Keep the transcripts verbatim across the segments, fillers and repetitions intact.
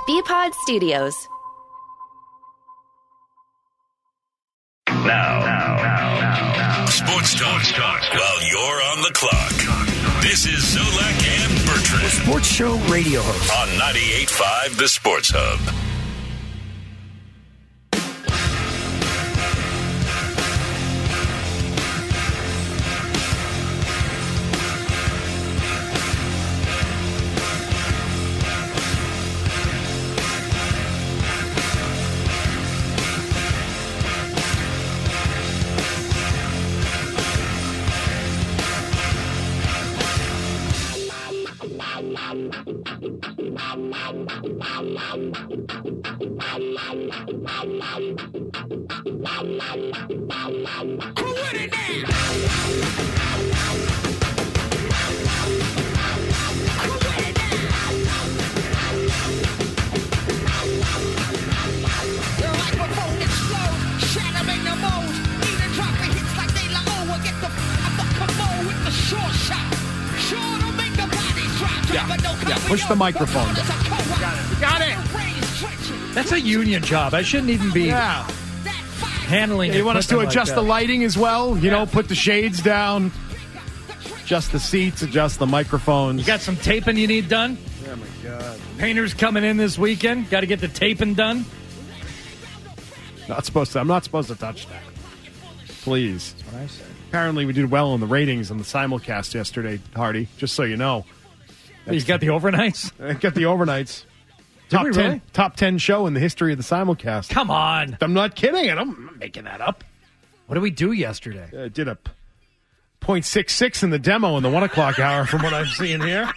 B-Pod Studios. Now, now, now, now, now. Sports talk, Sports talk while you're on the clock. This is Zolak and Bertrand. The Sports Show radio host. On ninety-eight point five The Sports Hub. Push the microphone down. Got it. Got it. That's a union job. I shouldn't even be yeah. handling it. You want us to adjust like the lighting as well? You yeah. know, put the shades down, adjust the seats, adjust the microphones. You got some taping you need done? Oh, my God. Painters coming in this weekend. Got to get the taping done. Not supposed to. I'm not supposed to touch that. Please. That's what I said. Apparently, we did well on the ratings on the simulcast yesterday, Hardy, just so you know. He's got the overnights? Got the overnights. Top we ten, really? top ten show in the history of the simulcast. Come on. I'm not kidding. I'm not making that up. What did we do yesterday? I uh, did a point six six in the demo in the one o'clock hour from what I'm seeing here.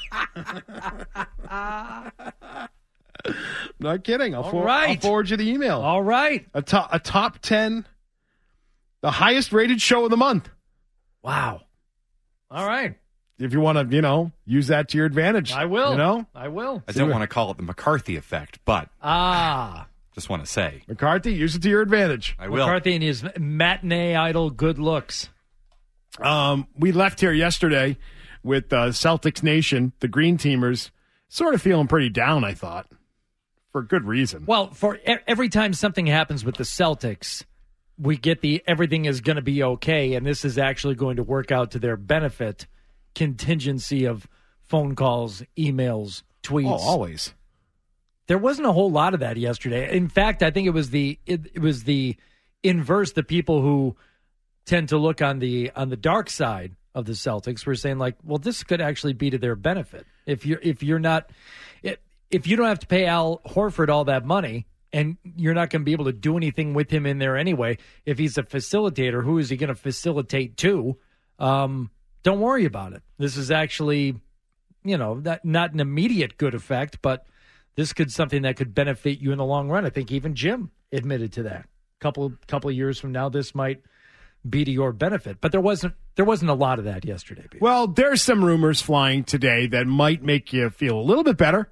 Not kidding. I'll, for, right. I'll forward you the email. All right. A, to, a top ten, the highest rated show of the month. Wow. All right. If you want to, you know, use that to your advantage. I will. You know? I will. I don't want to call it the McCarthy effect, but ah, just want to say. McCarthy, use it to your advantage. I will. McCarthy and his matinee idol good looks. Um, we left here yesterday with uh, Celtics Nation, the Green Teamers, sort of feeling pretty down, I thought, for good reason. Well, for every time something happens with the Celtics, we get the everything is going to be okay, and this is actually going to work out to their benefit. Contingency of phone calls, emails, tweets. Oh, always. There wasn't a whole lot of that yesterday. In fact, I think it was the it, it was the inverse. The people who tend to look on the on the dark side of the Celtics were saying like, well, this could actually be to their benefit if you're if you're not if, if you don't have to pay Al Horford all that money and you're not going to be able to do anything with him in there anyway. If he's a facilitator, who is he going to facilitate to? Um, Don't worry about it. This is actually, you know, not, not an immediate good effect, but this could something that could benefit you in the long run. I think even Jim admitted to that. A couple couple of years from now, this might be to your benefit. But there wasn't there wasn't a lot of that yesterday. Peter. Well, there's some rumors flying today that might make you feel a little bit better.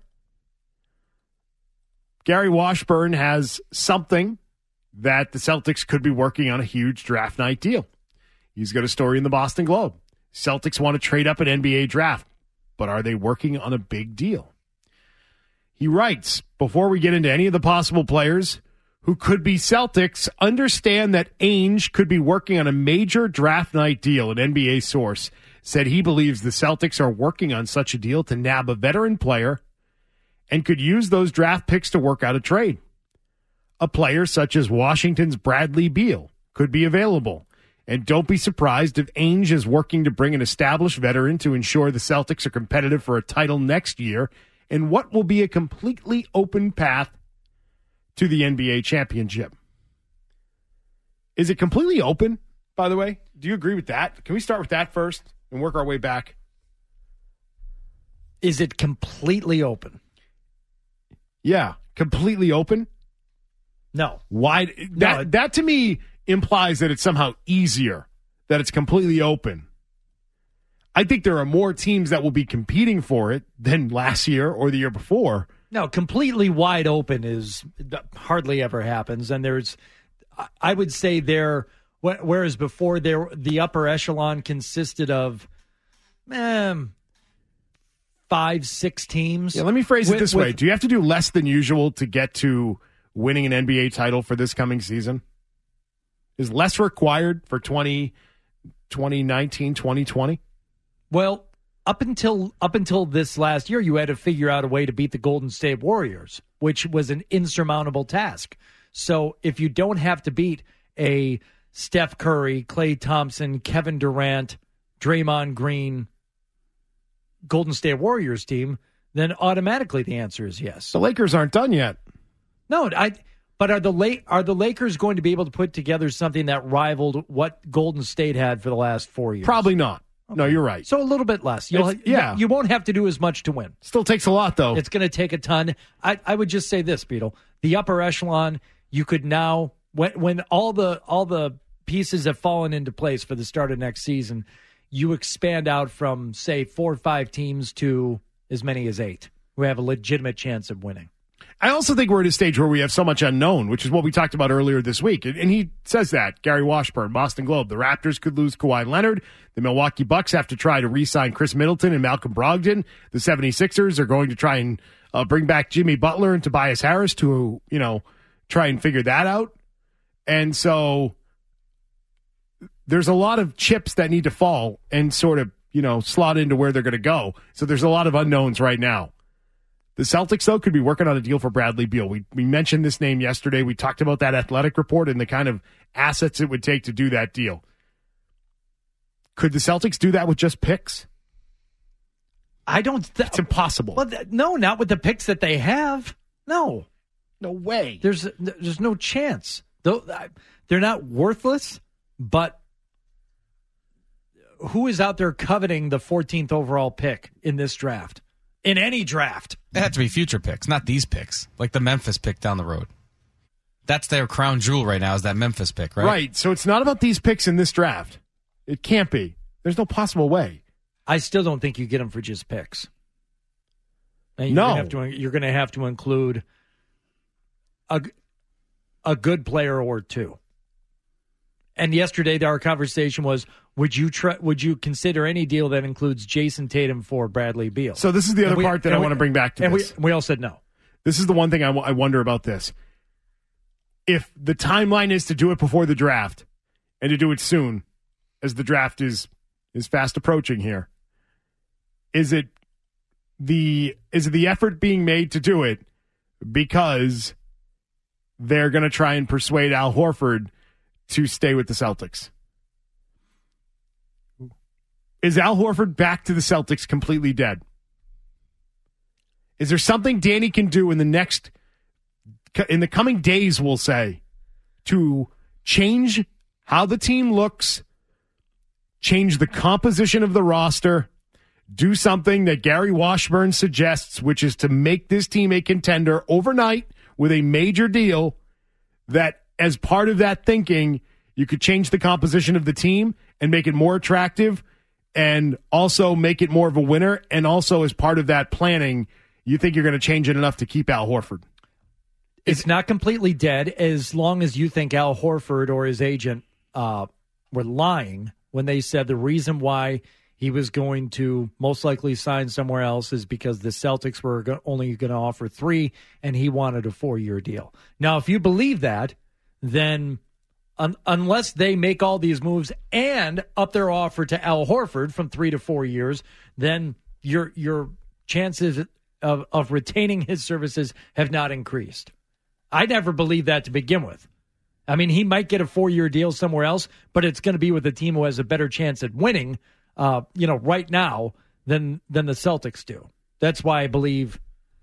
Gary Washburn has something that the Celtics could be working on a huge draft night deal. He's got a story in the Boston Globe. Celtics want to trade up an N B A draft, but are they working on a big deal? He writes, before we get into any of the possible players who could be Celtics, understand that Ainge could be working on a major draft night deal. An N B A source said he believes the Celtics are working on such a deal to nab a veteran player and could use those draft picks to work out a trade. A player such as Washington's Bradley Beal could be available. And don't be surprised if Ainge is working to bring an established veteran to ensure the Celtics are competitive for a title next year in what will be a completely open path to the N B A championship. Is it completely open, by the way? Do you agree with that? Can we start with that first and work our way back? Is it completely open? Yeah, completely open? No. Why? That, no. that to me implies that it's somehow easier, that it's completely open. I think there are more teams that will be competing for it than last year or the year before. No, completely wide open is hardly ever happens. And there's, I would say there, whereas before there, the upper echelon consisted of, um, five, six teams. Yeah, let me phrase with, it this with, way. Do you have to do less than usual to get to winning an N B A title for this coming season? Is less required for twenty, twenty nineteen, twenty twenty? Well, up until up until this last year, you had to figure out a way to beat the Golden State Warriors, which was an insurmountable task. So if you don't have to beat a Steph Curry, Klay Thompson, Kevin Durant, Draymond Green, Golden State Warriors team, then automatically the answer is yes. The Lakers aren't done yet. No, I. But are the La- are the Lakers going to be able to put together something that rivaled what Golden State had for the last four years? Probably not. Okay. No, you're right. So a little bit less. You'll, yeah. You won't have to do as much to win. Still takes a lot, though. It's going to take a ton. I, I would just say this, Beetle. The upper echelon, you could now, when when all the all the pieces have fallen into place for the start of next season, you expand out from, say, four or five teams to as many as eight who have a legitimate chance of winning. I also think we're at a stage where we have so much unknown, which is what we talked about earlier this week. And he says that, Gary Washburn, Boston Globe. The Raptors could lose Kawhi Leonard. The Milwaukee Bucks have to try to re-sign Chris Middleton and Malcolm Brogdon. The 76ers are going to try and uh, bring back Jimmy Butler and Tobias Harris to, you know, try and figure that out. And so there's a lot of chips that need to fall and sort of, you know, slot into where they're going to go. So there's a lot of unknowns right now. The Celtics, though, could be working on a deal for Bradley Beal. We we mentioned this name yesterday. We talked about that athletic report and the kind of assets it would take to do that deal. Could the Celtics do that with just picks? I don't. Th- it's impossible. Well, th- no, not with the picks that they have. No, no way. There's there's no chance. Though they're not worthless, but who is out there coveting the fourteenth overall pick in this draft? In any draft. They have to be future picks, not these picks. Like the Memphis pick down the road. That's their crown jewel right now, is that Memphis pick, right? Right. So it's not about these picks in this draft. It can't be. There's no possible way. I still don't think you get them for just picks. And you're no. Gonna have to, you're going to have to include a, a good player or two. And yesterday, our conversation was, would you try, would you consider any deal that includes Jason Tatum for Bradley Beal? So this is the other we, part that I we, want to bring back to and this. We, we all said no. This is the one thing I, w- I wonder about this. If the timeline is to do it before the draft and to do it soon, as the draft is is fast approaching here, is it the is it the effort being made to do it because they're going to try and persuade Al Horford to stay with the Celtics? Is Al Horford back to the Celtics completely dead? Is there something Danny can do in the next, in the coming days, we'll say, to change how the team looks, change the composition of the roster, do something that Gary Washburn suggests, which is to make this team a contender overnight with a major deal, that as part of that thinking, you could change the composition of the team and make it more attractive and also make it more of a winner. And also as part of that planning, you think you're going to change it enough to keep Al Horford? It's Is, not completely dead as long as you think Al Horford or his agent uh, were lying when they said the reason why he was going to most likely sign somewhere else is because the Celtics were go- only going to offer three and he wanted a four-year deal. Now, if you believe that, then un- unless they make all these moves and up their offer to Al Horford from three to four years, then your your chances of, of retaining his services have not increased. I never believed that to begin with. I mean, he might get a four-year deal somewhere else, but it's going to be with a team who has a better chance at winning, uh, you know, right now than than the Celtics do. That's why I believe,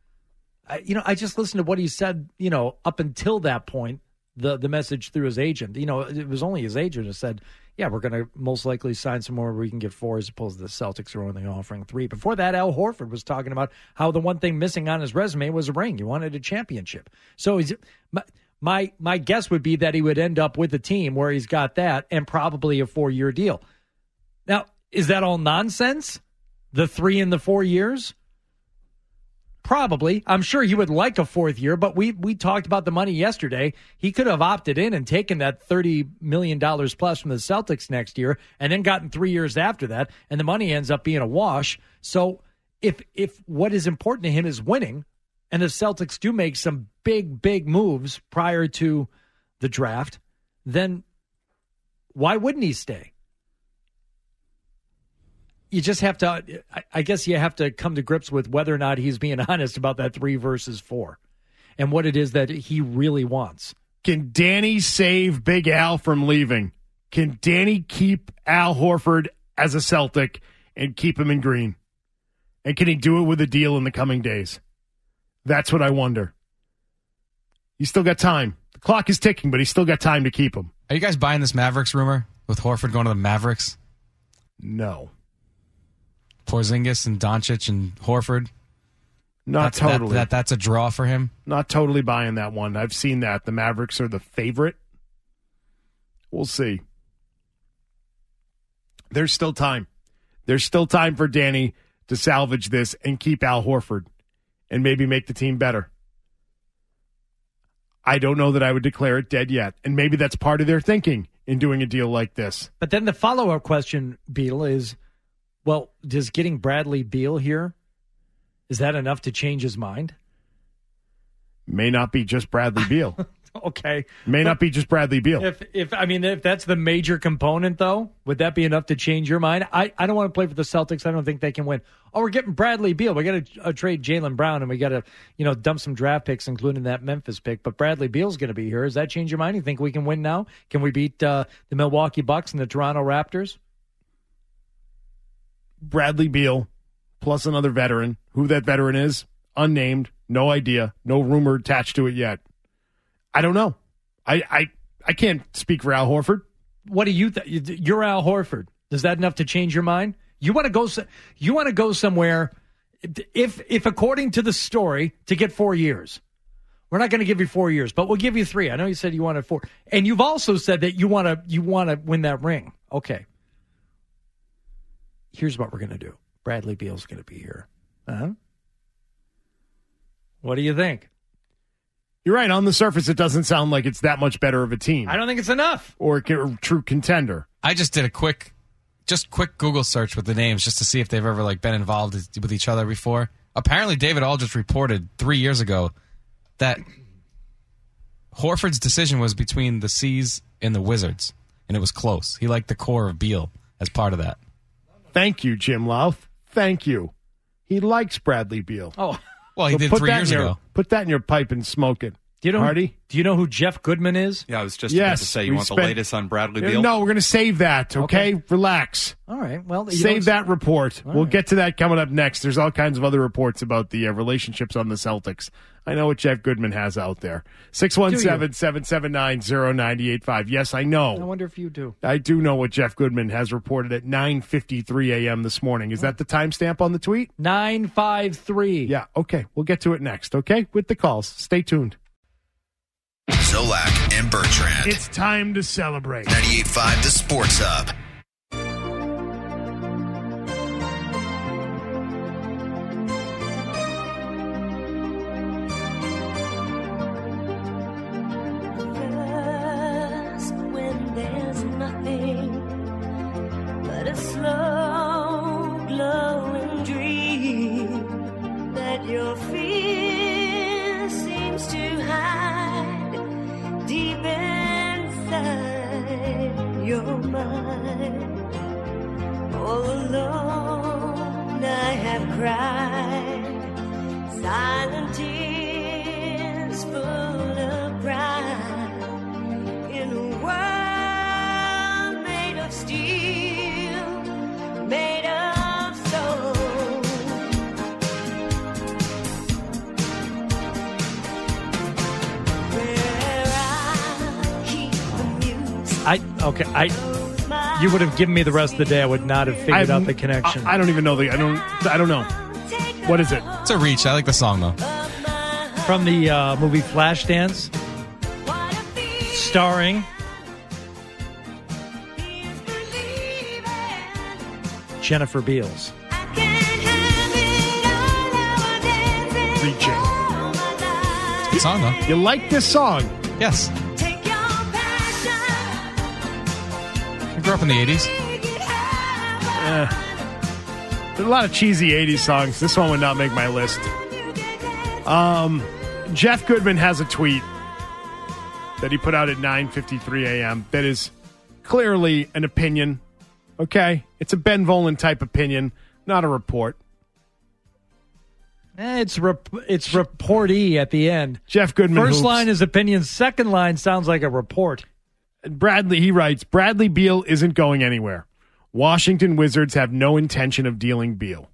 I, you know, I just listened to what he said, you know, up until that point, the the message through his agent. You know, it was only his agent who said, yeah, we're going to most likely sign somewhere where we can get four as opposed to the Celtics are only offering three. Before that, Al Horford was talking about how the one thing missing on his resume was a ring. He wanted a championship. So he's, my, my, my guess would be that he would end up with a team where he's got that and probably a four-year deal. Now, is that all nonsense? The three and the four years? Probably. I'm sure he would like a fourth year, but we we talked about the money yesterday. He could have opted in and taken that thirty million dollars plus from the Celtics next year and then gotten three years after that, and the money ends up being a wash. So if if what is important to him is winning, and the Celtics do make some big, big moves prior to the draft, then why wouldn't he stay? You just have to, I guess you have to come to grips with whether or not he's being honest about that three versus four and what it is that he really wants. Can Danny save Big Al from leaving? Can Danny keep Al Horford as a Celtic and keep him in green? And can he do it with a deal in the coming days? That's what I wonder. He's still got time. The clock is ticking, but he's still got time to keep him. Are you guys buying this Mavericks rumor with Horford going to the Mavericks? No. Porzingis and Doncic and Horford? Not that's, totally. That, that, that's a draw for him? Not totally buying that one. I've seen that. The Mavericks are the favorite. We'll see. There's still time. There's still time for Danny to salvage this and keep Al Horford and maybe make the team better. I don't know that I would declare it dead yet. And maybe that's part of their thinking in doing a deal like this. But then the follow-up question, Beal, is, well, does getting Bradley Beal here, is that enough to change his mind? May not be just Bradley Beal. Okay. May not be just Bradley Beal. If if I mean if that's the major component though, would that be enough to change your mind? I, I don't want to play for the Celtics. I don't think they can win. Oh, we're getting Bradley Beal. We got to uh, trade Jaylen Brown and we got to, you know, dump some draft picks, including that Memphis pick. But Bradley Beal's going to be here. Does that change your mind? You think we can win now? Can we beat uh, the Milwaukee Bucks and the Toronto Raptors? Bradley Beal plus another veteran. Who that veteran is, unnamed, no idea, no rumor attached to it yet. I don't know. I, I I can't speak for Al Horford. What do you think? You're Al Horford. Is that enough to change your mind? You want to go? You want to go somewhere? If if according to the story, to get four years, we're not going to give you four years, but we'll give you three. I know you said you wanted four, and you've also said that you want to you want to win that ring. Okay. Here's what we're going to do. Bradley Beal's going to be here. Uh huh. What do you think? You're right. On the surface, it doesn't sound like it's that much better of a team. I don't think it's enough. Or a true contender. I just did a quick, just quick Google search with the names just to see if they've ever like been involved with each other before. Apparently, David Aldridge reported three years ago that Horford's decision was between the C's and the Wizards, and it was close. He liked the core of Beal as part of that. Thank you, Jim Louth. Thank you. He likes Bradley Beal. Oh. Well, he so did put three that years in your, ago. Put that in your pipe and smoke it. Do you know Hardy? Who, do you know who Jeff Goodman is? Yeah, I was just yes, about to say, you we want spent, the latest on Bradley Beal? No, we're going to save that, okay? okay? Relax. All right. Well, you Save that report. All we'll right. get to that coming up next. There's all kinds of other reports about the uh, relationships on the Celtics. I know what Jeff Goodman has out there. six one seven, seven seven nine, zero nine eight five. Yes, I know. I wonder if you do. I do know what Jeff Goodman has reported at nine fifty-three a.m. this morning. Is that the timestamp on the tweet? nine five three. Yeah, okay. We'll get to it next, okay? With the calls. Stay tuned. Zolak and Bertrand. It's time to celebrate. ninety-eight point five The Sports Hub. First, when there's nothing but a slow glowing dream that your fear seems to hide deep inside your mind. All alone I have cried silent tears full of pride in a world made of steel, made of soul. Where I keep the music. I okay. I you would have given me the rest of the day. I would not have figured I've- out the connection. I, I don't even know the. I don't. I don't know. What is it? It's a reach. I like the song, though. From the uh, movie Flashdance, starring Jennifer Beals. Reaching. Good song, though. You like this song? Yes. I grew up in the eighties. Eh. a lot of cheesy eighties songs. This one would not make my list. Um, Jeff Goodman has a tweet that he put out at nine fifty-three a.m. that is clearly an opinion. Okay? It's a Ben Volen type opinion, not a report. Eh, it's rep- it's reportee at the end. Jeff Goodman First hoops. line is opinion. Second line sounds like a report. Bradley, he writes, Bradley Beal isn't going anywhere. Washington Wizards have no intention of dealing Beal.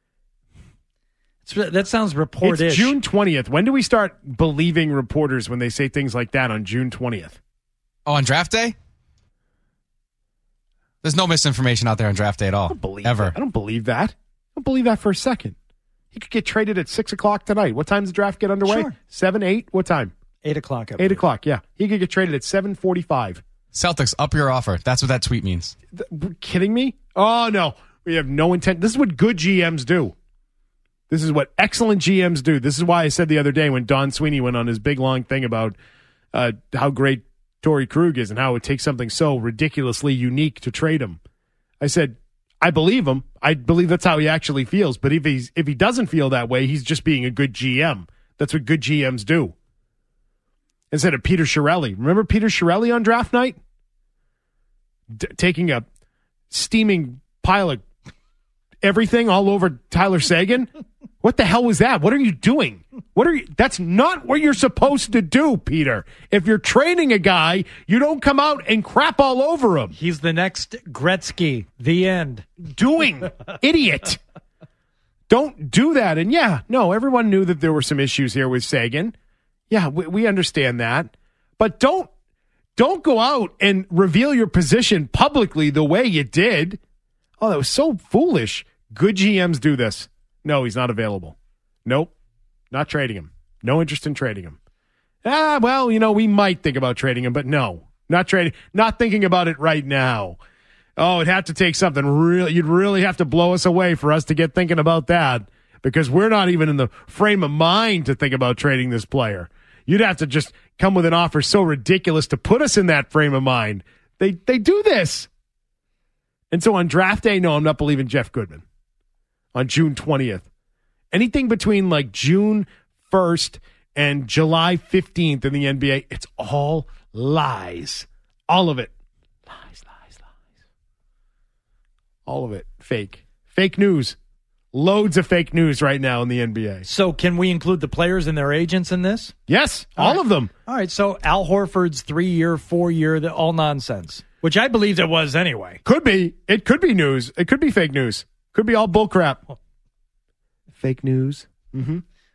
It's, that sounds report-ish. It's June twentieth. When do we start believing reporters when they say things like that on June twentieth? Oh, on draft day? There's no misinformation out there on draft day at all. I don't believe Ever. that. I don't believe that. I don't believe that for a second. He could get traded at six o'clock tonight. What time does the draft get underway? Sure. Seven, eight? What time? Eight o'clock. I Eight believe. o'clock, yeah. He could get traded at seven forty-five. Celtics, up your offer. That's what that tweet means. Th- we're kidding me? Oh, no. We have no intent. This is what good G Ms do. This is what excellent G Ms do. This is why I said the other day when Don Sweeney went on his big, long thing about uh, how great Torrey Krug is and how it would take something so ridiculously unique to trade him. I said, I believe him. I believe that's how he actually feels. But if he's if he doesn't feel that way, he's just being a good G M. That's what good G Ms do. Instead of Peter Chiarelli. Remember Peter Chiarelli on draft night? D- taking a steaming pile of everything all over Tyler Sagan? What the hell was that? What are you doing? What are you? That's not what you're supposed to do, Peter. If you're training a guy, you don't come out and crap all over him. He's the next Gretzky. The end. Doing, idiot. Don't do that. And yeah, no, everyone knew that there were some issues here with Sagan. Yeah, we, we understand that. But don't don't go out and reveal your position publicly the way you did. Oh, that was so foolish. Good G Ms do this. No, he's not available. Nope. Not trading him. No interest in trading him. Ah, well, you know, we might think about trading him, but no. Not trading. Not thinking about it right now. Oh, it'd have to take something real. You'd really have to blow us away for us to get thinking about that, because we're not even in the frame of mind to think about trading this player. You'd have to just come with an offer so ridiculous to put us in that frame of mind. They they do this. And so on draft day, no, I'm not believing Jeff Goodman. On June twentieth. Anything between like June first and July fifteenth in the N B A, it's all lies. All of it. Lies, lies, lies. All of it. Fake. Fake news. Loads of fake news right now in the N B A. So can we include the players and their agents in this? Yes, all, All right. of them. All right, so Al Horford's three-year, four-year, the all nonsense, which I believed it was anyway. Could be. It could be news. It could be fake news. Could be all bullcrap. Fake news. Mm-hmm.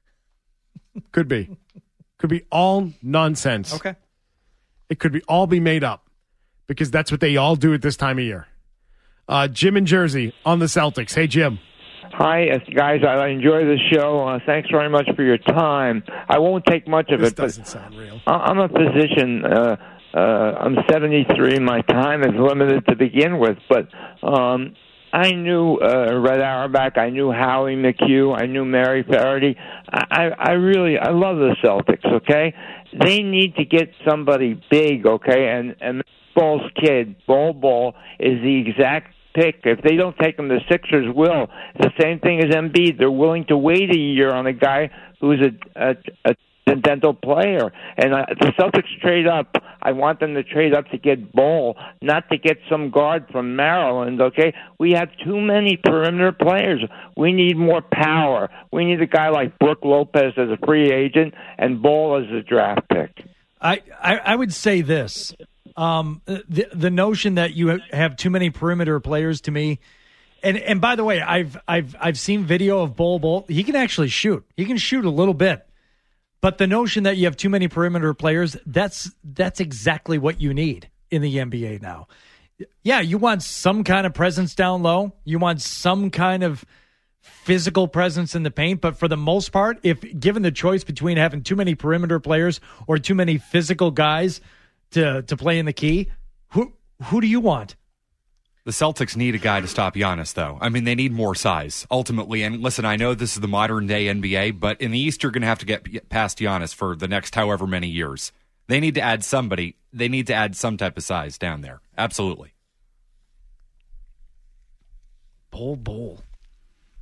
Could be. Could be all nonsense. Okay. It could be all be made up, because that's what they all do at this time of year. Uh, Jim in Jersey on the Celtics. Hey, Jim. Hi, uh, guys. I enjoy the show. Uh, thanks very much for your time. I won't take much of This it, doesn't but sound real. I- I'm a physician. Uh, uh, I'm seventy-three. My time is limited to begin with, but um, I knew uh, Red Auerbach. I knew Howie McHugh. I knew Mary Faraday. I, I really, I love the Celtics. Okay, they need to get somebody big. Okay, and and Ball's kid, Ball Ball, is the exact pick. If they don't take him, the Sixers will. It's the same thing as Embiid. They're willing to wait a year on a guy who's a, a, a transcendental player. And uh, the Celtics trade up. I want them to trade up to get Ball, not to get some guard from Maryland, okay? We have too many perimeter players. We need more power. We need a guy like Brook Lopez as a free agent and Ball as a draft pick. I, I, I would say this. Um, the the notion that you have too many perimeter players, to me, and and by the way, I've I've I've seen video of Bol Bol. He can actually shoot. He can shoot a little bit, but the notion that you have too many perimeter players, that's that's exactly what you need in the N B A now. Yeah, you want some kind of presence down low. You want some kind of physical presence in the paint, but for the most part, if given the choice between having too many perimeter players or too many physical guys to to play in the key, who who do you want? The Celtics need a guy to stop Giannis, though. I mean, they need more size, ultimately. And listen, I know this is the modern-day N B A, but in the East, you're going to have to get past Giannis for the next however many years. They need to add somebody. They need to add some type of size down there. Absolutely. Bol Bol.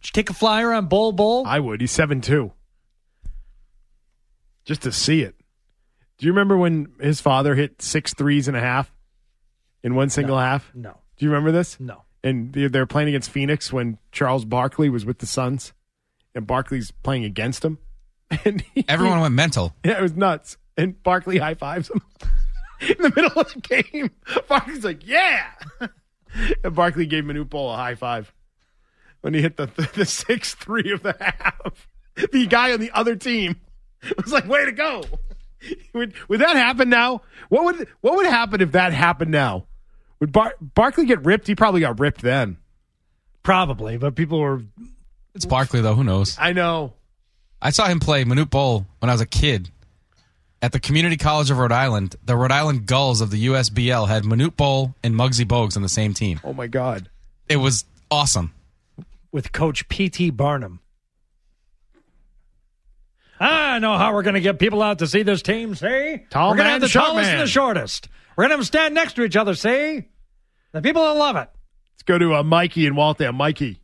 Did you take a flyer on Bol Bol? I would. He's seven two. Just to see it. Do you remember when his father hit six threes and a half in one single No. half? No. Do you remember this? No. And they they were playing against Phoenix when Charles Barkley was with the Suns, and Barkley's playing against him. And he, Everyone went mental. Yeah, it was nuts. And Barkley high fives him in the middle of the game. Barkley's like, yeah. And Barkley gave Manute Bol a high five when he hit the the, the six three of the half. The guy on the other team was like, way to go. Would, would that happen now? What would what would happen if that happened now? Would Bar- Barkley get ripped? He probably got ripped then. Probably, but people were. It's Barkley, though. Who knows? I know. I saw him play Manute Bol when I was a kid at the Community College of Rhode Island. The Rhode Island Gulls of the U S B L had Manute Bol and Muggsy Bogues on the same team. Oh, my God. It was awesome. With Coach P T. Barnum. I know how we're going to get people out to see this team, see? Tall we're going to man, have the short tallest man. and the shortest. We're going to have them stand next to each other, see? The people will love it. Let's go to uh, Mikey and Waltham. Mikey.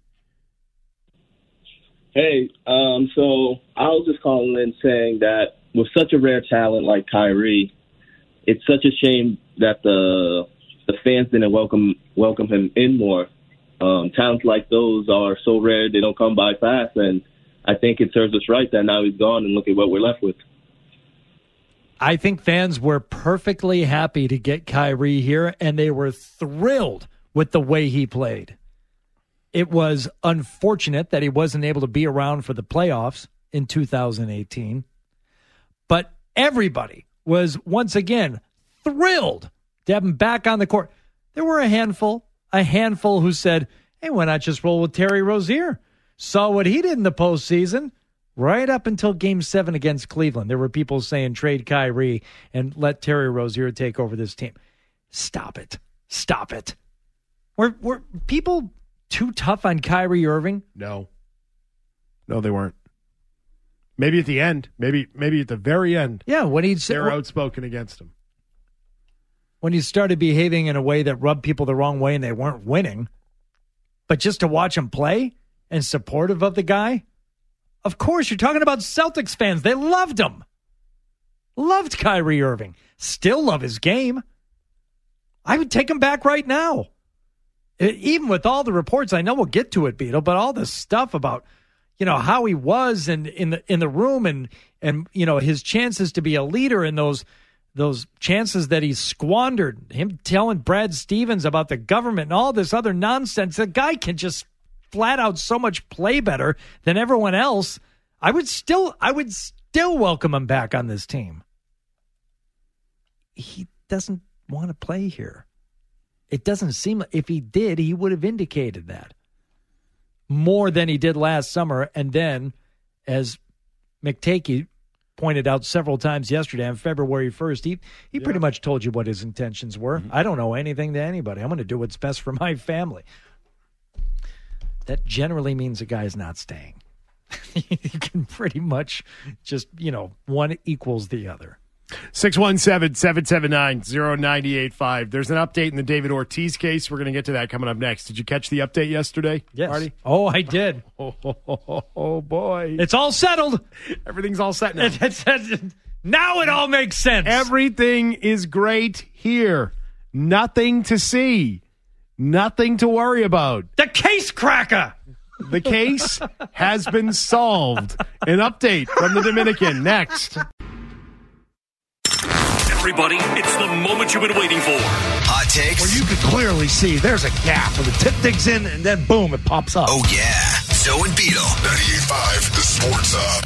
Hey, um, so I was just calling in saying that with such a rare talent like Kyrie, it's such a shame that the the fans didn't welcome welcome him in more. Um, talents like those are so rare; they don't come by fast, and I think it serves us right that now he's gone, and look at what we're left with. I think fans were perfectly happy to get Kyrie here, and they were thrilled with the way he played. It was unfortunate that he wasn't able to be around for the playoffs in two thousand eighteen. But everybody was, once again, thrilled to have him back on the court. There were a handful, a handful who said, hey, why not just roll with Terry Rozier? Saw what he did in the postseason. Right up until Game seven against Cleveland, there were people saying trade Kyrie and let Terry Rozier take over this team. Stop it. Stop it. Were, were people too tough on Kyrie Irving? No. No, they weren't. Maybe at the end. Maybe maybe at the very end. Yeah, when he'd They were outspoken against him. when he started behaving in a way that rubbed people the wrong way and they weren't winning. But just to watch him play and supportive of the guy, of course, you're talking about Celtics fans. They loved him. Loved Kyrie Irving. Still love his game. I would take him back right now. It- even with all the reports, I know we'll get to it, Beetle, but all the stuff about, you know, how he was and in the in the room and and you know his chances to be a leader and those those chances that he squandered, him telling Brad Stevens about the government and all this other nonsense. The guy can just flat out so much play better than everyone else. I would still I would still welcome him back on this team. He doesn't want to play here. It doesn't seem like if he did, he would have indicated that more than he did last summer. And then, as McTakey pointed out several times yesterday, on February first, he, he Yeah. pretty much told you what his intentions were. Mm-hmm. I don't owe anything to anybody. I'm going to do what's best for my family. That generally means a guy's not staying. You can pretty much just, you know, one equals the other. six one seven, seven seven nine, zero nine eight five. There's an update in the David Ortiz case. We're going to get to that coming up next. Did you catch the update yesterday, Yes. Marty? Oh, I did. Oh, oh, oh, oh, oh, boy. It's all settled. Everything's all set now. It's- it's- now it all makes sense. Everything is great here. Nothing to see. Nothing to worry about. The case cracker. The case has been solved. An update from the Dominican next. Everybody, it's the moment you've been waiting for. Hot takes. Where you can clearly see there's a gap where the tip digs in and then boom, it pops up. Oh, yeah. Zoe and Beetle. ninety-eight point five The Sports Hub.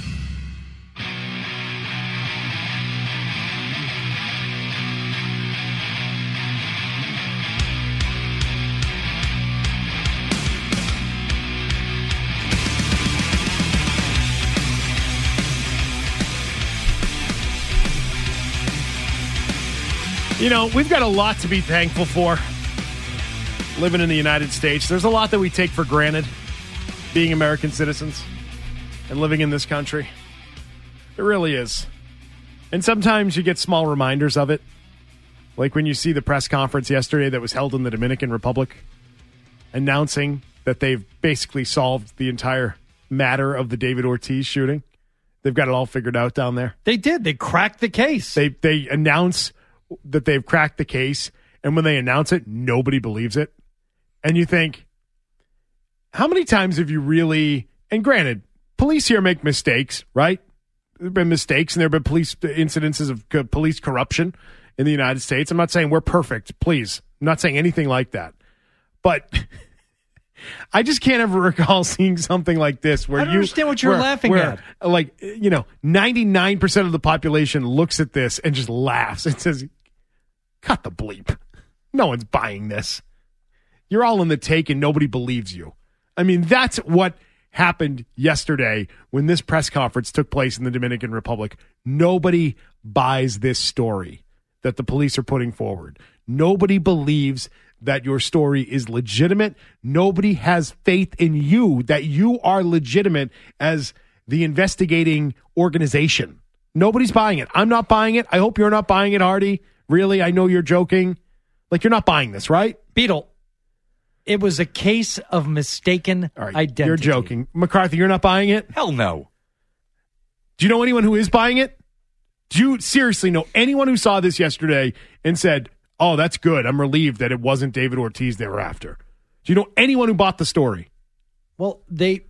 You know, we've got a lot to be thankful for living in the United States. There's a lot that we take for granted being American citizens and living in this country. It really is. And sometimes you get small reminders of it. Like when you see the press conference yesterday that was held in the Dominican Republic announcing that they've basically solved the entire matter of the David Ortiz shooting. They've got it all figured out down there. They did. They cracked the case. They they announce that they've cracked the case, and when they announce it, nobody believes it. And you think, how many times have you really, and granted, police here make mistakes, right? There have been mistakes, and there have been police incidences of co- police corruption in the United States. I'm not saying we're perfect, please. I'm not saying anything like that. But I just can't ever recall seeing something like this where I don't you understand what you're where- laughing where, at. Like, you know, ninety-nine percent of the population looks at this and just laughs and says, cut the bleep. No one's buying this. You're all in the take and nobody believes you. I mean, that's what happened yesterday when this press conference took place in the Dominican Republic. Nobody buys this story that the police are putting forward. Nobody believes that your story is legitimate. Nobody has faith in you that you are legitimate as the investigating organization. Nobody's buying it. I'm not buying it. I hope you're not buying it, Hardy. Really? I know you're joking. Like, you're not buying this, right? Beetle, it was a case of mistaken All right, identity. you're joking. McCarthy, you're not buying it? Hell no. Do you know anyone who is buying it? Do you seriously know anyone who saw this yesterday and said, oh, that's good. I'm relieved that it wasn't David Ortiz they were after. Do you know anyone who bought the story? Well, they...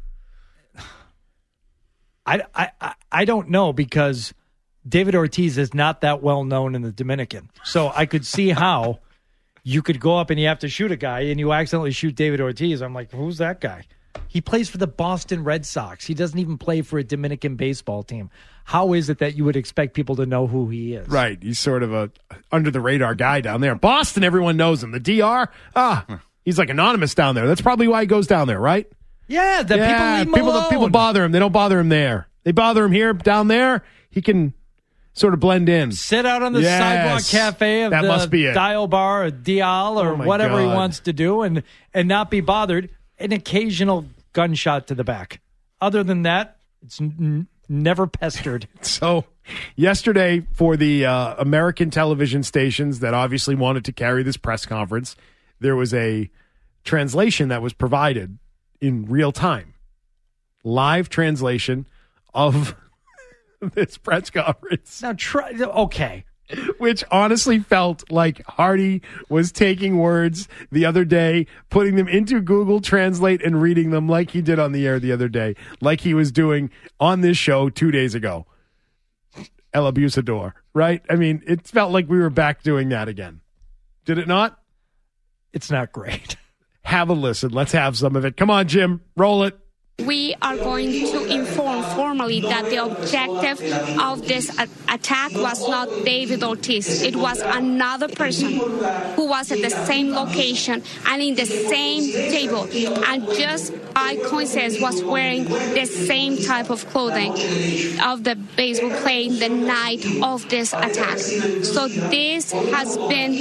I, I, I- I don't know because David Ortiz is not that well known in the Dominican. So I could see how you could go up and you have to shoot a guy and you accidentally shoot David Ortiz. I'm like, who's that guy? He plays for the Boston Red Sox. He doesn't even play for a Dominican baseball team. How is it that you would expect people to know who he is? Right. He's sort of a under the radar guy down there. Boston, everyone knows him. The D R, ah, he's like anonymous down there. That's probably why he goes down there, right? Yeah, the yeah, people leave him people, alone. people bother him. They don't bother him there. They bother him here, down there. He can sort of blend in. Sit out on the Yes. sidewalk cafe of That the must be it. Dial Bar or Dial or Oh, my whatever he God. wants to do and, and not be bothered. An occasional gunshot to the back. Other than that, it's n- n- never pestered. So yesterday, for the uh, American television stations that obviously wanted to carry this press conference, there was a translation that was provided in real time. Live translation of this press conference. Now, try. Okay. Which honestly felt like Hardy was taking words the other day, putting them into Google Translate and reading them like he did on the air the other day, like he was doing on this show two days ago. El Abusador, right? I mean, it felt like we were back doing that again. Did it not? It's not great. Have a listen. Let's have some of it. Come on, Jim. Roll it. We are going to inform formally that the objective of this a- attack was not David Ortiz. It was another person who was at the same location and in the same table and just by coincidence was wearing the same type of clothing of the baseball playing the night of this attack. So this has been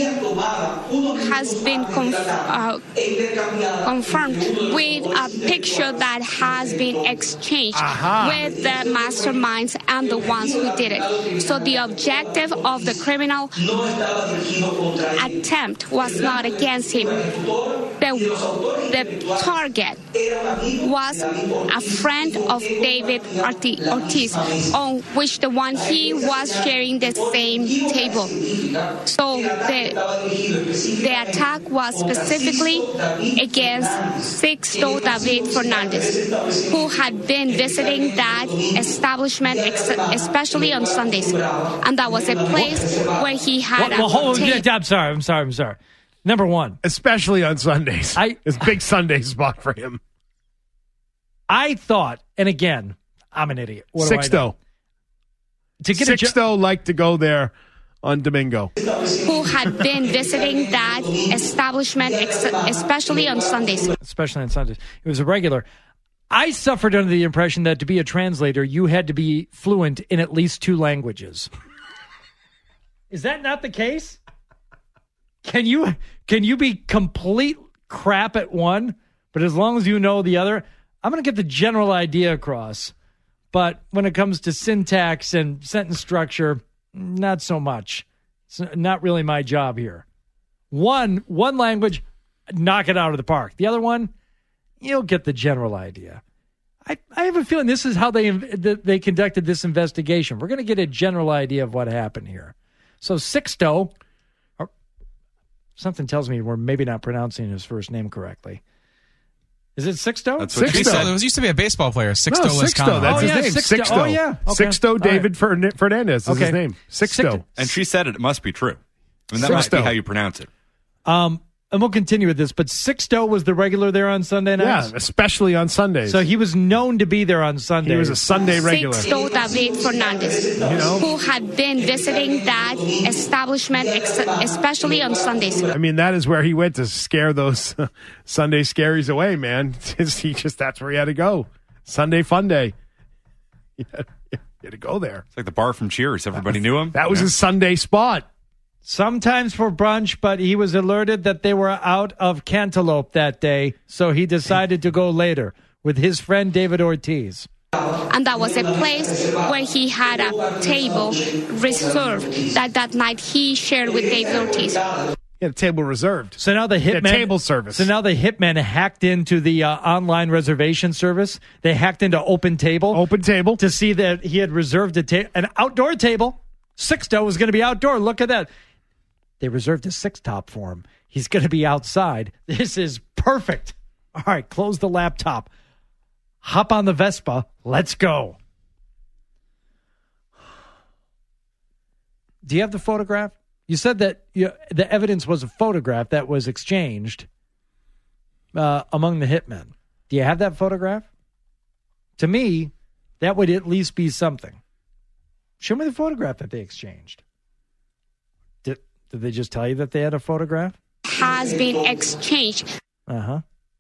has been conf- uh, confirmed with a picture that has been exchanged Aha. with the masterminds and the ones who did it. So the objective of the criminal attempt was not against him. The, the target was a friend of David Orti- Ortiz, on which the one he was sharing the same table. So the, the attack was specifically against Sixto David Fernandez, who had been visiting that establishment, ex- especially on Sundays. And that was a place where he had Well, well, a hold, tape. I'm sorry. I'm sorry. I'm sorry. Number one. Especially on Sundays. I, it's a big Sunday spot for him. I thought, and again, I'm an idiot. What do I know? Sixto. To get a jo- Sixto liked to go there on Domingo. Who had been visiting that establishment, ex- especially on Sundays. especially on Sundays. It was a regular. I suffered under the impression that to be a translator, you had to be fluent in at least two languages. Is that not the case? Can you can you be complete crap at one, but as long as you know the other? I'm going to get the general idea across. But when it comes to syntax and sentence structure, not so much. It's not really my job here. One one language, knock it out of the park. The other one, you'll get the general idea. I, I have a feeling this is how they they conducted this investigation. We're going to get a general idea of what happened here. So Sixto, or something tells me we're maybe not pronouncing his first name correctly. Is it Sixto? That's what she said. There was used to be a baseball player, Sixto No, Lezcano. Sixto. That's Oh, his yeah, name. Sixto. Sixto. Oh, yeah. Okay. Sixto All David Fern- Fernandez is Okay. his name. Sixto. And she said it, it must be true. I mean, that must be how you pronounce it. Um, and we'll continue with this, but Sixto was the regular there on Sunday nights? Yeah, especially on Sundays. So he was known to be there on Sundays. He was a Sunday regular. Sixto David Fernandez, know? who had been visiting that establishment, ex- especially on Sundays. I mean, that is where he went to scare those Sunday scaries away, man. He just, that's where he had to go. Sunday fun day. He had, he had to go there. It's like the bar from Cheers. Everybody knew him. That was Yeah. his Sunday spot. Sometimes for brunch, but he was alerted that they were out of cantaloupe that day, so he decided to go later with his friend David Ortiz. And that was a place where he had a table reserved that that night he shared with David Ortiz. He had a table reserved. So now the He had hitman table service. So now the hitmen hacked into the uh, online reservation service. They hacked into Open Table. Open Table to see that he had reserved a ta- an outdoor table. Sixto was going to be outdoor. Look at that. They reserved a six top for him. He's going to be outside. This is perfect. All right, close the laptop. Hop on the Vespa. Let's go. Do you have the photograph? You said that you, the evidence was a photograph that was exchanged uh, among the hitmen. Do you have that photograph? To me, that would at least be something. Show me the photograph that they exchanged. Did, did they just tell you that they had a photograph? Has been exchanged. Uh-huh.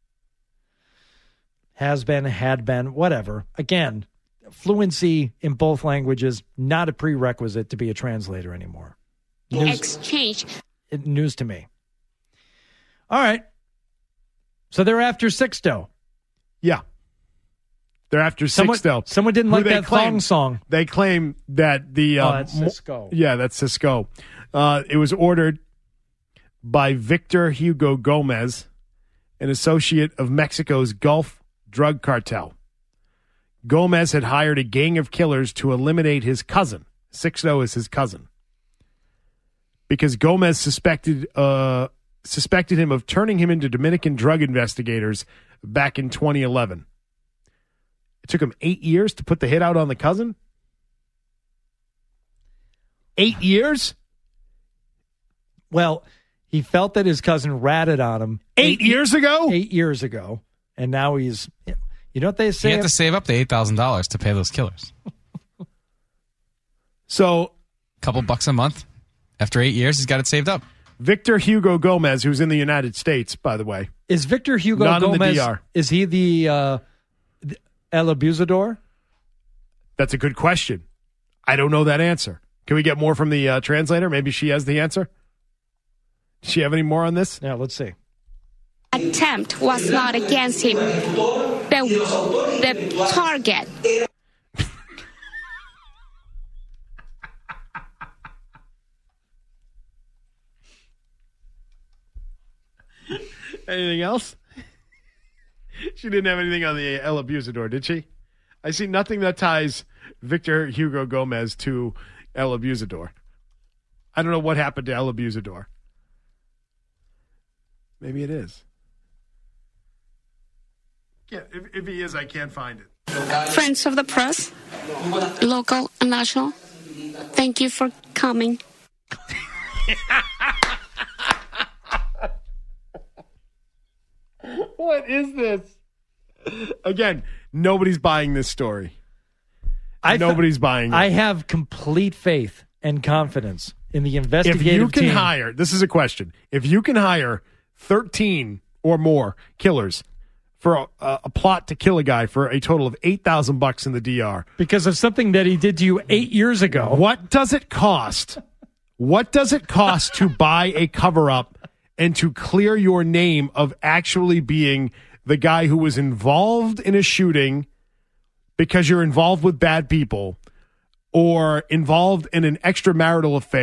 Has been, had been, whatever. Again, fluency in both languages, not a prerequisite to be a translator anymore. News, Exchange. it- news to me. All right. So they're after Sixto. Yeah. They're after Someone- Sixto. someone didn't Who like they that thong song. They claim that the... Oh, um, that's mo- Cisco. Yeah, that's Cisco. Uh, it was ordered by Victor Hugo Gomez, an associate of Mexico's Gulf drug cartel. Gomez had hired a gang of killers to eliminate his cousin. Sixto is his cousin. Because Gomez suspected uh, suspected him of turning him into Dominican drug investigators back in twenty eleven. It took him eight years to put the hit out on the cousin? Eight years? Well, he felt that his cousin ratted on him Eight years ago? Eight years ago, and now he's. You know what they You say? have to save up the eight thousand dollars to pay those killers. So, couple bucks a month. After eight years, he's got it saved up. Victor Hugo Gomez, who's in the United States, by the way. Is Victor Hugo Not in the Gomez? D R. Is he the, uh, the El Abusador? That's a good question. I don't know that answer. Can we get more from the uh, translator? Maybe she has the answer. Does she have any more on this? Yeah, let's see. Attempt was not against him. The, the target. Anything else? She didn't have anything on the El Abusador, did she? I see nothing that ties Victor Hugo Gomez to El Abusador. I don't know what happened to El Abusador. Maybe it is. Yeah, if, if he is, I can't find it. Friends of the press, local and national, thank you for coming. What is this? Again, nobody's buying this story. I Nobody's buying it. I have complete faith and confidence in the investigative If you can team. hire, this is a question. If you can hire thirteen or more killers for a, a plot to kill a guy for a total of eight thousand bucks in the D R, because of something that he did to you eight years ago. what does it cost? What does it cost to buy a cover up and to clear your name of actually being the guy who was involved in a shooting because you're involved with bad people or involved in an extramarital affair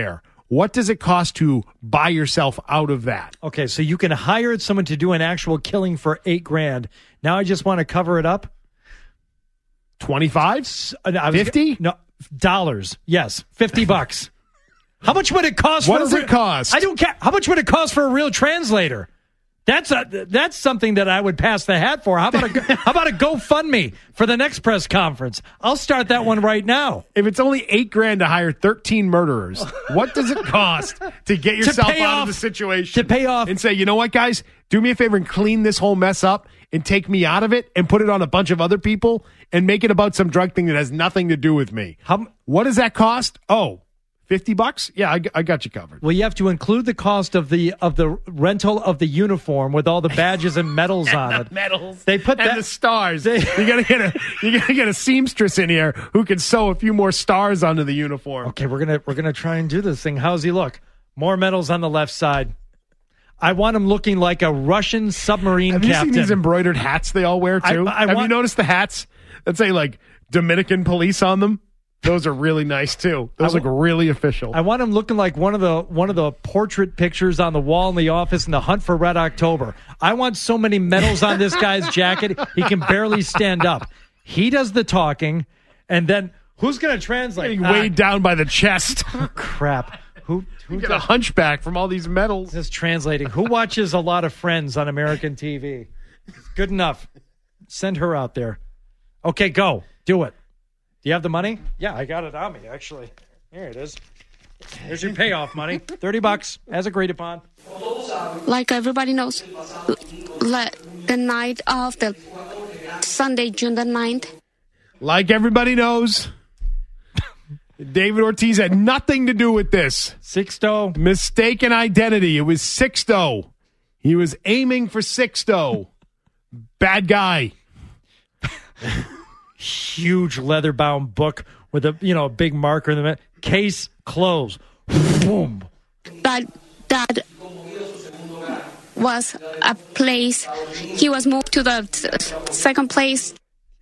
What does it cost to buy yourself out of that? Okay, so you can hire someone to do an actual killing for eight grand. Now I just want to cover it up. twenty-five? fifty? No, dollars. Yes, fifty bucks. How much would it cost? What for does a re- it cost? I don't care. How much would it cost for a real translator? That's a that's something that I would pass the hat for. How about a how about a GoFundMe for the next press conference? I'll start that one right now. If it's only eight grand to hire thirteen murderers, what does it cost to get yourself pay out off- of the situation? to pay off- and say, you know what, guys, do me a favor and clean this whole mess up and take me out of it and put it on a bunch of other people and make it about some drug thing that has nothing to do with me. How, what does that cost? Oh, fifty bucks? Yeah, I, I got you covered. well, you have to include the cost of the of the rental of the uniform with all the badges and medals on it. Medals. They put and that the stars. They- you gotta get a you gotta get a seamstress in here who can sew a few more stars onto the uniform. Okay, we're gonna we're gonna try and do this thing. How's he look? More medals on the left side. I want him looking like a Russian submarine Have you captain. seen these embroidered hats they all wear too? I- I Have you want- noticed the hats that say like Dominican police on them? Those are really nice too. Those I look w- really official. I want him looking like one of the one of the portrait pictures on the wall in the office in the Hunt for Red October. I want so many medals on this guy's jacket he can barely stand up. He does the talking, and then who's going to translate? Getting Ah, weighed down by the chest. crap. Who who You get a does hunchback from all these medals. this translating? Who watches a lot of Friends on American T V? Good enough. Send her out there. Okay, go. Do it. Do you have the money? Yeah, I got it on me, actually. Here it is. Here's your payoff money. thirty bucks, as agreed upon. Like everybody knows, le- the night of the Sunday, June the ninth, Like everybody knows, David Ortiz had nothing to do with this. Sixto. Mistaken identity. It was Sixto. He was aiming for Sixto. Bad guy. Huge leather-bound book with a you know a big marker in the middle. Case closed. Boom. that that was a place. He was moved to the t- second place.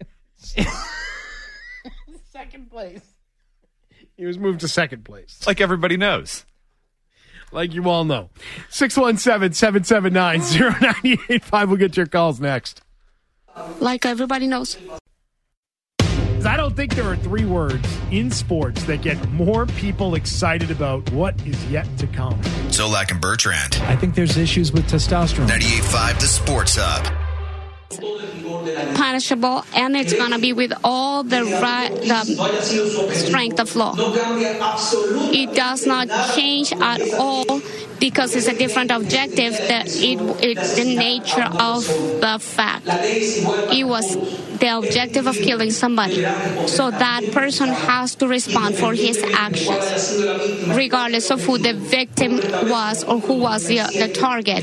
Second place. He was moved to second place. Like everybody knows. Like you all know. six one seven, seven seven nine, zero nine eight five. We'll get your calls next. Like everybody knows. I don't think there are three words in sports that get more people excited about what is yet to come. Zolak and Bertrand. I think there's issues with testosterone. ninety-eight point five The Sports Hub. Punishable, and it's gonna be with all the right, the strength of law. It does not change at all because it's a different objective. That it it's the nature of the fact. It was the objective of killing somebody, so that person has to respond for his actions, regardless of who the victim was or who was the, the target.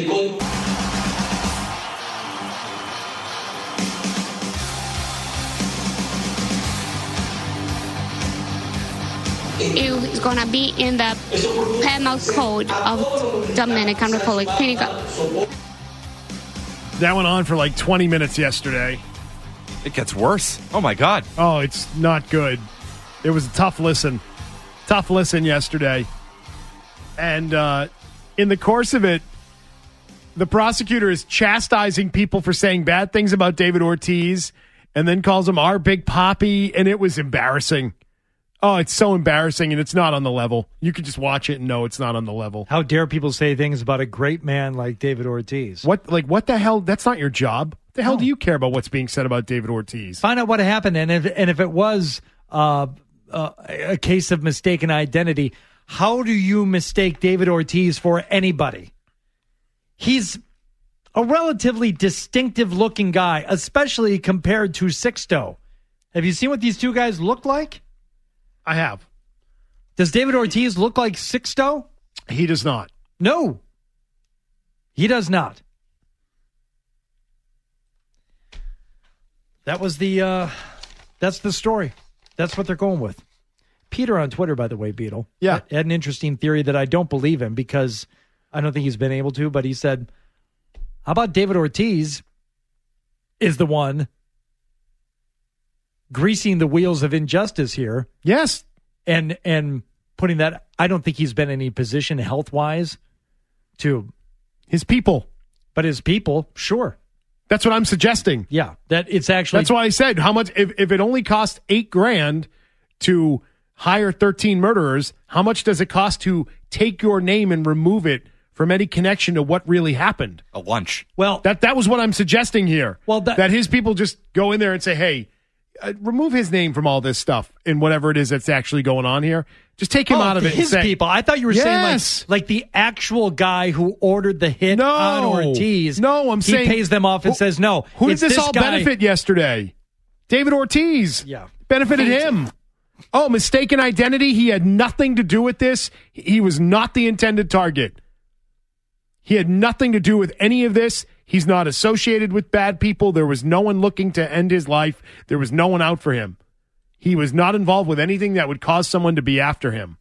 It is going to be in the penal code of Dominican Republic. That went on for like twenty minutes yesterday. It gets worse. Oh, my God. Oh, it's not good. It was a tough listen. Tough listen yesterday. And uh, in the course of it, the prosecutor is chastising people for saying bad things about David Ortiz and then calls him our big poppy, and it was embarrassing. Oh, it's so embarrassing, and it's not on the level. You could just watch it and know it's not on the level. How dare people say things about a great man like David Ortiz? What, like, what the hell? That's not your job. The hell do you care about what's being said about David Ortiz? Find out what happened, and if and if it was uh, uh, a case of mistaken identity, how do you mistake David Ortiz for anybody? He's a relatively distinctive-looking guy, especially compared to Sixto. Have you seen what these two guys look like? I have. Does David Ortiz look like Sixto? He does not. No, he does not. That was the, uh, that's the story. That's what they're going with. Peter on Twitter, by the way, Beetle. Yeah. Had an interesting theory that I don't believe in because I don't think he's been able to, but he said, how about David Ortiz is the one greasing the wheels of injustice here? Yes. And, and putting that. I don't think he's been in any position health wise to his people, but his people, sure. That's what I'm suggesting. Yeah, that it's actually. That's why I said how much. If if it only costs eight grand to hire thirteen murderers, how much does it cost to take your name and remove it from any connection to what really happened? A lunch. Well, that that was what I'm suggesting here. Well, that, that his people just go in there and say, "Hey, uh, remove his name from all this stuff and whatever it is that's actually going on here. Just take him oh, out of it." His and say, people. I thought you were yes. saying like, like the actual guy who ordered the hit no, on Ortiz. No, I'm he saying pays them off and who, says no. Who did it's this, this all guy. benefit yesterday? David Ortiz. Yeah, benefited Thanks. him. Oh, mistaken identity. He had nothing to do with this. He was not the intended target. He had nothing to do with any of this. He's not associated with bad people. There was no one looking to end his life. There was no one out for him. He was not involved with anything that would cause someone to be after him.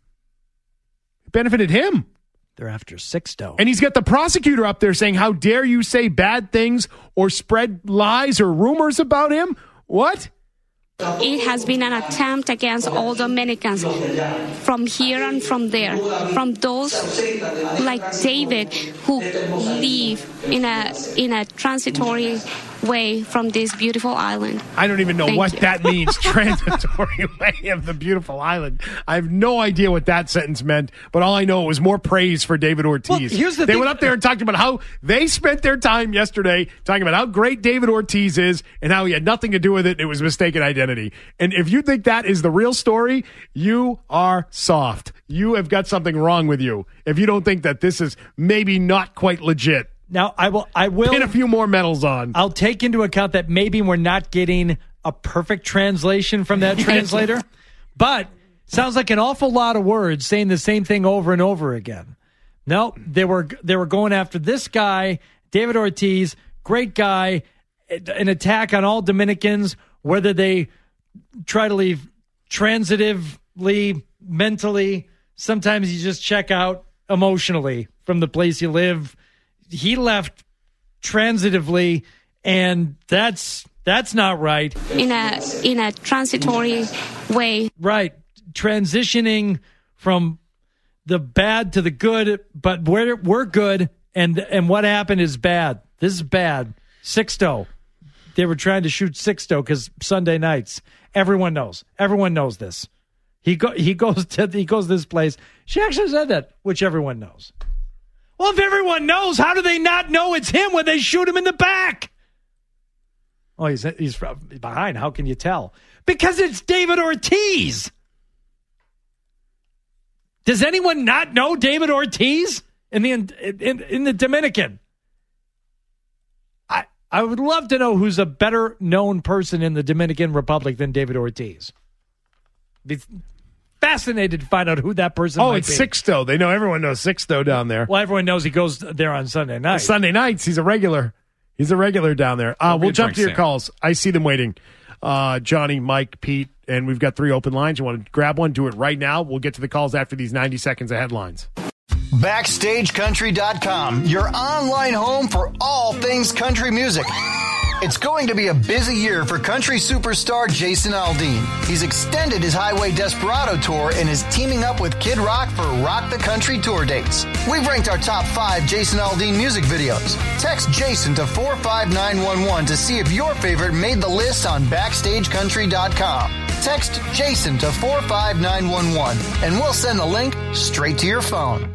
It benefited him. They're after Sixto. And he's got the prosecutor up there saying, how dare you say bad things or spread lies or rumors about him? What? It has been an attempt against all Dominicans from here and from there, from those like David who live in a in a transitory way from this beautiful island. I don't even know Thank what you. that means, transitory way of the beautiful island. I have no idea what that sentence meant, but all I know it was more praise for David Ortiz. Well, here's the they thing. went up there and talked about how they spent their time yesterday talking about how great David Ortiz is and how he had nothing to do with it. It was mistaken identity. And if you think that is the real story, you are soft. You have got something wrong with you if you don't think that this is maybe not quite legit. Now, I will. I will Pin a few more medals on. I'll take into account that maybe we're not getting a perfect translation from that translator, but sounds like an awful lot of words saying the same thing over and over again. No, they were they were going after this guy, David Ortiz, great guy, an attack on all Dominicans, whether they try to leave transitively, mentally. Sometimes you just check out emotionally from the place you live. He left transitively, and that's that's not right. In a in a transitory way. Right. Transitioning from the bad to the good, but we're we're good, and and what happened is bad. This is bad. Sixto. They were trying to shoot Sixto because Sunday nights. Everyone knows. Everyone knows this. He go he goes to he goes to this place. She actually said that, which everyone knows. Well, if everyone knows, how do they not know it's him when they shoot him in the back? Oh, he's he's behind. How can you tell? Because it's David Ortiz. Does anyone not know David Ortiz in the in, in the Dominican? I I would love to know who's a better known person in the Dominican Republic than David Ortiz. Be fascinated to find out who that person Oh, might it's be. Sixto. They know everyone knows Sixto down there. Well, everyone knows he goes there on Sunday night. Sunday nights, he's a regular. He's a regular down there. Uh, we'll jump to your Sam. calls. I see them waiting. Uh, Johnny, Mike, Pete, and we've got three open lines. You want to grab one? Do it right now. We'll get to the calls after these ninety seconds of headlines. Backstage Country dot com, your online home for all things country music. It's going to be a busy year for country superstar Jason Aldean. He's extended his Highway Desperado tour and is teaming up with Kid Rock for Rock the Country tour dates. We've ranked our top five Jason Aldean music videos. Text Jason to four five nine one one to see if your favorite made the list on Backstage Country dot com. Text Jason to four five nine one one and we'll send the link straight to your phone.